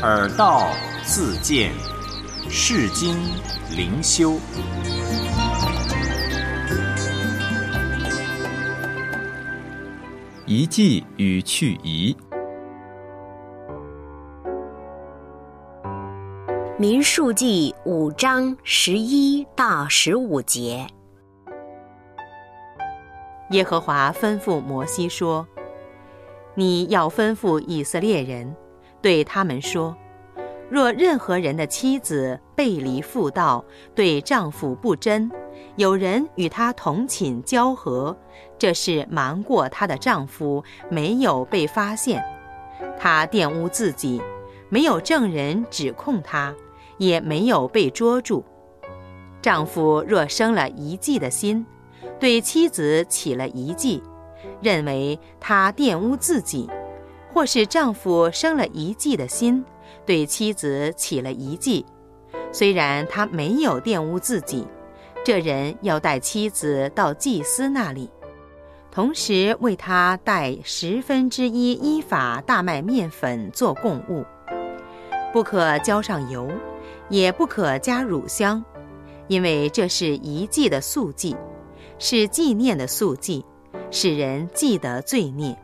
耳道自见，世经灵修。 遗迹与去遗。 民数记5章11到15节。 耶和华吩咐摩西说：你要吩咐以色列人，对他们说，若任何人的妻子背离妇道，对丈夫不贞，有人与她同寝交合，这是瞒过她的丈夫，没有被发现，她玷污自己，没有证人指控她，也没有被捉住。丈夫若生了遗迹的心，对妻子起了遗迹，认为她玷污自己，或是丈夫生了遗迹的心，对妻子起了遗迹，虽然他没有玷污自己，这人要带妻子到祭司那里，同时为他带1/10依法大麦面粉做供物，不可浇上油，也不可加乳香，因为这是遗迹的素祭，是纪念的素祭，使人记得罪孽。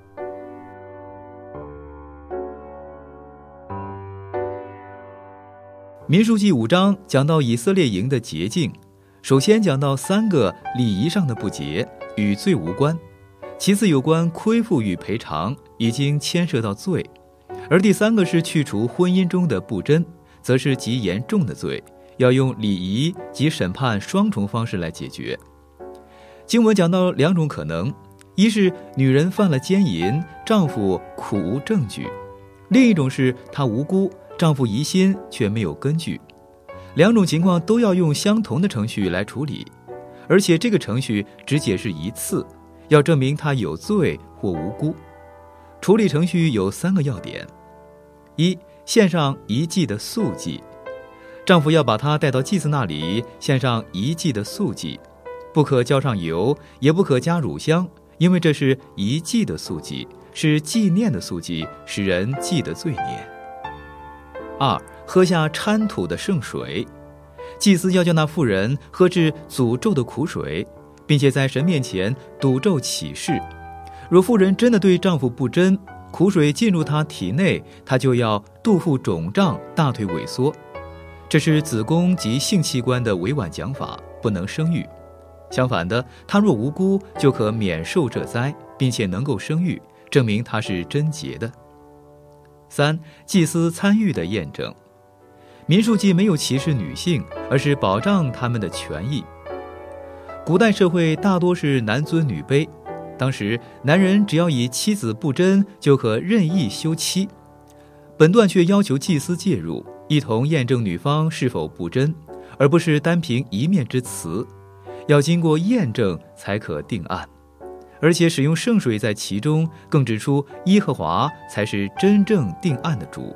民数记5章讲到以色列营的洁净，首先讲到3个礼仪上的不洁，与罪无关，其次有关亏负与赔偿，已经牵涉到罪，而第3个是去除婚姻中的不贞，则是极严重的罪，要用礼仪及审判双重方式来解决。经文讲到2种可能，一是女人犯了奸淫，丈夫苦无证据；另一种是她无辜，丈夫疑心却没有根据。2种情况都要用相同的程序来处理，而且这个程序只解释一次，要证明他有罪或无辜。处理程序有3个要点：一、献上遗祭的素祭，丈夫要把她带到祭司那里献上遗祭的素祭，不可浇上油，也不可加乳香，因为这是遗祭的素祭，是纪念的素祭，使人记得罪孽。2、喝下掺土的圣水，祭司要叫那妇人喝至诅咒的苦水，并且在神面前赌咒起誓，若妇人真的对丈夫不贞，苦水进入她体内，她就要肚腹肿胀，大腿萎缩，这是子宫及性器官的委婉讲法，不能生育。相反的，她若无辜，就可免受这灾，并且能够生育，证明她是贞洁的。3、祭司参与的验证。民数记没有歧视女性，而是保障她们的权益。古代社会大多是男尊女卑，当时男人只要以妻子不贞，就可任意休妻。本段却要求祭司介入，一同验证女方是否不贞，而不是单凭一面之词，要经过验证才可定案。而且使用圣水在其中，更指出耶和华才是真正定案的主。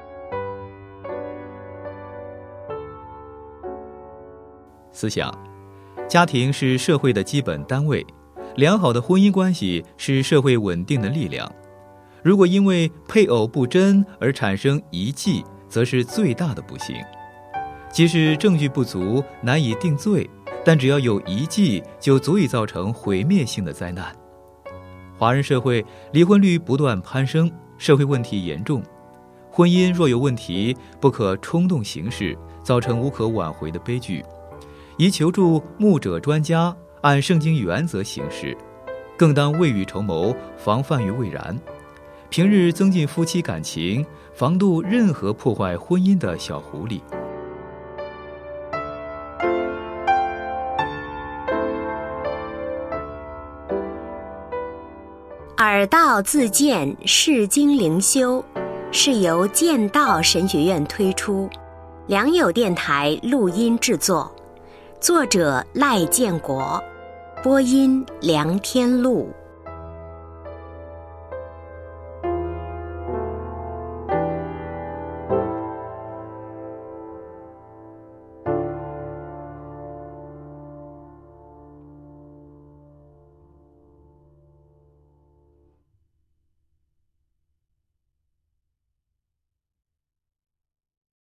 思想，家庭是社会的基本单位，良好的婚姻关系是社会稳定的力量。如果因为配偶不贞而产生遗迹，则是最大的不幸。即使证据不足，难以定罪，但只要有遗迹，就足以造成毁灭性的灾难。华人社会离婚率不断攀升，社会问题严重。婚姻若有问题，不可冲动行事，造成无可挽回的悲剧。宜求助牧者专家，按圣经原则行事，更当未雨绸缪，防范于未然。平日增进夫妻感情，防杜任何破坏婚姻的小狐狸。 耳道自见，世经灵修，是由剑道神学院推出，良友电台录音制作，作者赖建国，播音梁天禄。